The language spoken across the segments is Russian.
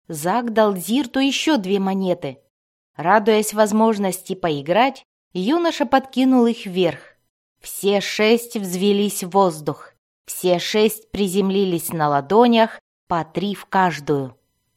Зак дал Дзирту еще 2 монеты. Радуясь возможности поиграть, юноша подкинул их вверх. Все 6 взвелись в воздух. Все 6 приземлились на ладонях, по 3 в каждую.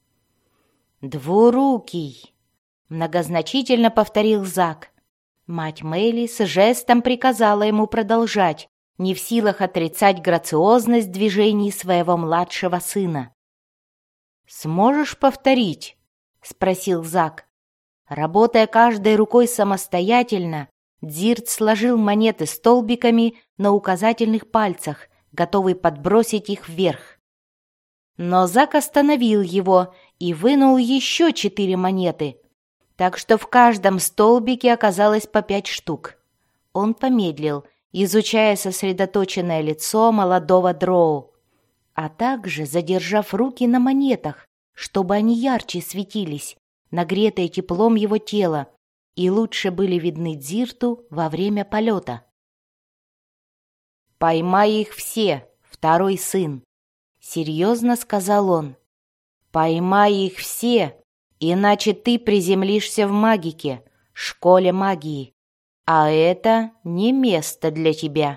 «Двурукий», — многозначительно повторил Зак. Мать Мэлис жестом приказала ему продолжать, не в силах отрицать грациозность движений своего младшего сына. «Сможешь повторить?» — спросил Зак. Работая каждой рукой самостоятельно, Дзирт сложил монеты столбиками на указательных пальцах, готовый подбросить их вверх. Но Зак остановил его и вынул еще 4 монеты, так что в каждом столбике оказалось по 5 штук. Он помедлил, изучая сосредоточенное лицо молодого дроу, а также задержав руки на монетах, чтобы они ярче светились, нагретые теплом его тела, и лучше были видны Дзирту во время полета. «Поймай их все, второй сын», — серьезно сказал он. «Поймай их все, иначе ты приземлишься в магике, школе магии, а это не место для тебя».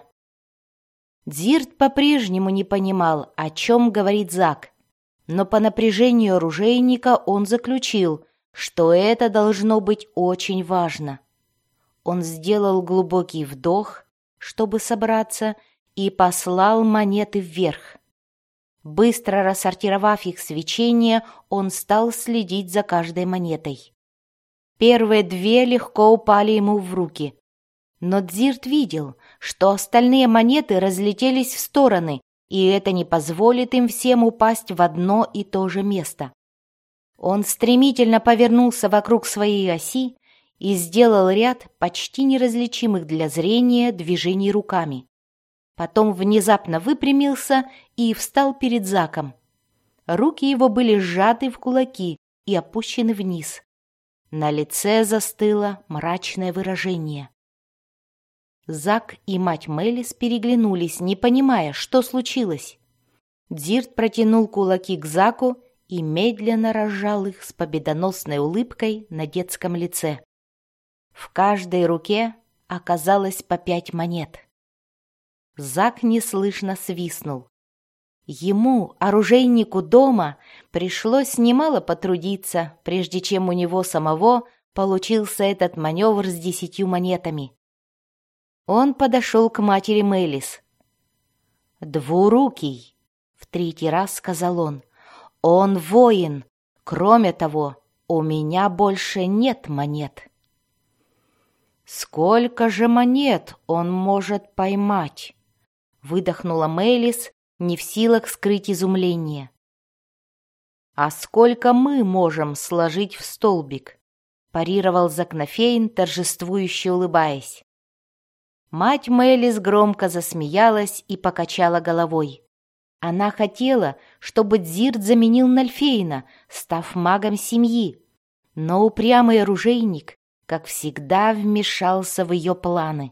Дзирт по-прежнему не понимал, о чем говорит Зак, но по напряжению оружейника он заключил, что это должно быть очень важно. Он сделал глубокий вдох, чтобы собраться, и послал монеты вверх. Быстро рассортировав их свечение, он стал следить за каждой монетой. Первые 2 легко упали ему в руки, но Дзирт видел, что остальные монеты разлетелись в стороны, и это не позволит им всем упасть в одно и то же место. Он стремительно повернулся вокруг своей оси и сделал ряд почти неразличимых для зрения движений руками. Потом внезапно выпрямился и встал перед Заком. Руки его были сжаты в кулаки и опущены вниз. На лице застыло мрачное выражение. Зак и мать Мэлис переглянулись, не понимая, что случилось. Дзирт протянул кулаки к Заку и медленно разжал их с победоносной улыбкой на детском лице. В каждой руке оказалось по 5 монет. Зак неслышно свистнул. Ему, оружейнику дома, пришлось немало потрудиться, прежде чем у него самого получился этот маневр с 10 монетами. Он подошел к матери Мэлис. «Двурукий», — в 3-й раз сказал он, — «он воин. Кроме того, у меня больше нет монет». «Сколько же монет он может поймать?» — выдохнула Мэлис, не в силах скрыть изумление. «А сколько мы можем сложить в столбик?» — парировал Закнофейн, торжествующе улыбаясь. Мать Мэлис громко засмеялась и покачала головой. Она хотела, чтобы Дзирт заменил Нальфейна, став магом семьи, но упрямый оружейник, как всегда, вмешался в ее планы.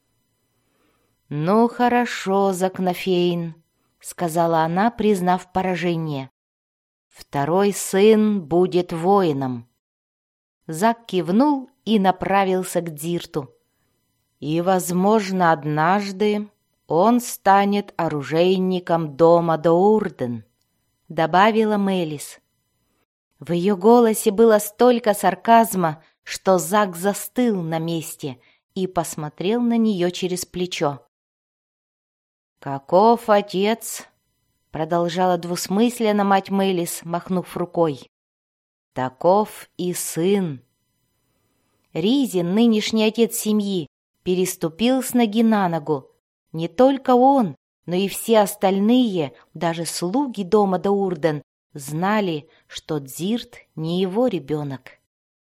«Ну хорошо, Закнофейн», — сказала она, признав поражение. «Второй сын будет воином». Зак кивнул и направился к Дзирту. «И, возможно, однажды он станет оружейником дома Доурден», — добавила Мэлис. В ее голосе было столько сарказма, что Зак застыл на месте и посмотрел на нее через плечо. «Каков отец?» — продолжала двусмысленно мать Мэлис, махнув рукой. «Таков и сын». Ризин, нынешний отец семьи, переступил с ноги на ногу. Не только он, но и все остальные, даже слуги дома Доурден, знали, что Дзирт не его ребенок.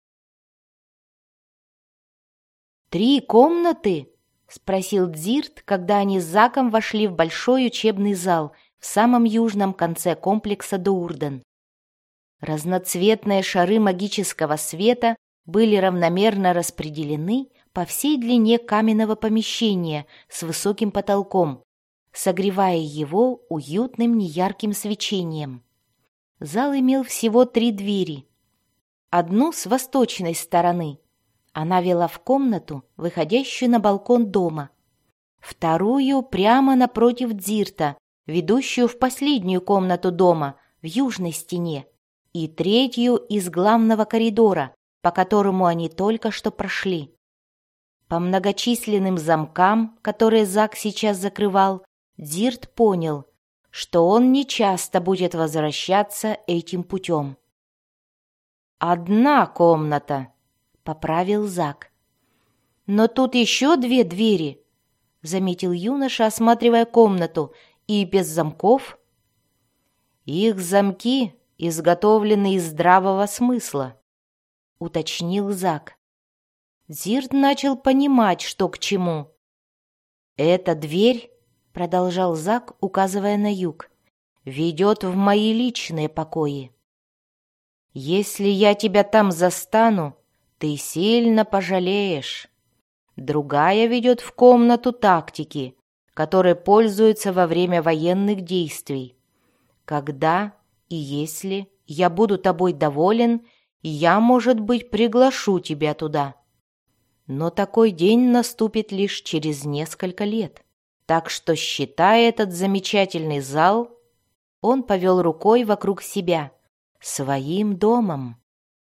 «3 комнаты?» — спросил Дзирт, когда они с Заком вошли в большой учебный зал в самом южном конце комплекса Доурден. Разноцветные шары магического света были равномерно распределены по всей длине каменного помещения с высоким потолком, согревая его уютным неярким свечением. Зал имел всего 3 двери. Одну с восточной стороны. Она вела в комнату, выходящую на балкон дома. Вторую прямо напротив Дзирта, ведущую в последнюю комнату дома, в южной стене. И третью из главного коридора, по которому они только что прошли. По многочисленным замкам, которые Зак сейчас закрывал, Дзирт понял, что он нечасто будет возвращаться этим путем. «Одна комната», — поправил Зак. «Но тут еще 2 двери», — заметил юноша, осматривая комнату, — «и без замков». «Их замки изготовлены из здравого смысла», — уточнил Зак. Дзирт начал понимать, что к чему. «Эта дверь», — продолжал Зак, указывая на юг, — «ведет в мои личные покои. Если я тебя там застану, ты сильно пожалеешь. Другая ведет в комнату тактики, которой пользуются во время военных действий. Когда и если я буду тобой доволен, я, может быть, приглашу тебя туда. Но такой день наступит лишь через несколько лет. Так что считай этот замечательный зал, он повел рукой вокруг себя, своим домом».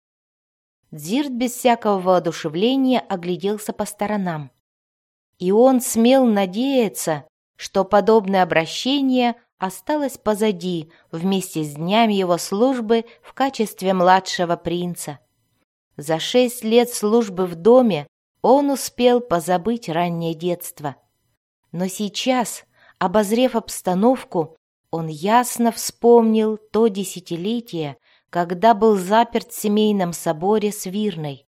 Дзирт без всякого воодушевления огляделся по сторонам. И он смел надеяться, что подобное обращение осталось позади вместе с днями его службы в качестве младшего принца. За 6 лет службы в доме он успел позабыть раннее детство. Но сейчас, обозрев обстановку, он ясно вспомнил то десятилетие, когда был заперт в семейном соборе Свирной.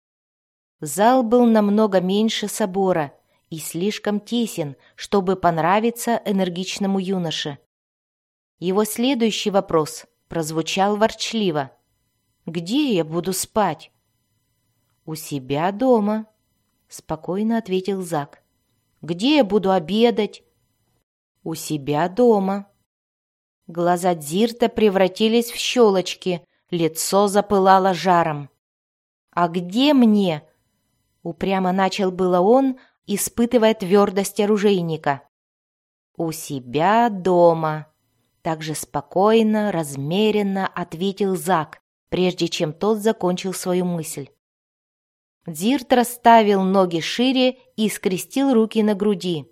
Зал был намного меньше собора и слишком тесен, чтобы понравиться энергичному юноше. Его следующий вопрос прозвучал ворчливо. «Где я буду спать?» «У себя дома», — спокойно ответил Зак. «Где я буду обедать?» «У себя дома». Глаза Дзирта превратились в щелочки, лицо запылало жаром. «А где мне?» — упрямо начал было он, испытывая твердость оружейника. «У себя дома», — также спокойно, размеренно ответил Зак, прежде чем тот закончил свою мысль. Дзирт расставил ноги шире и скрестил руки на груди.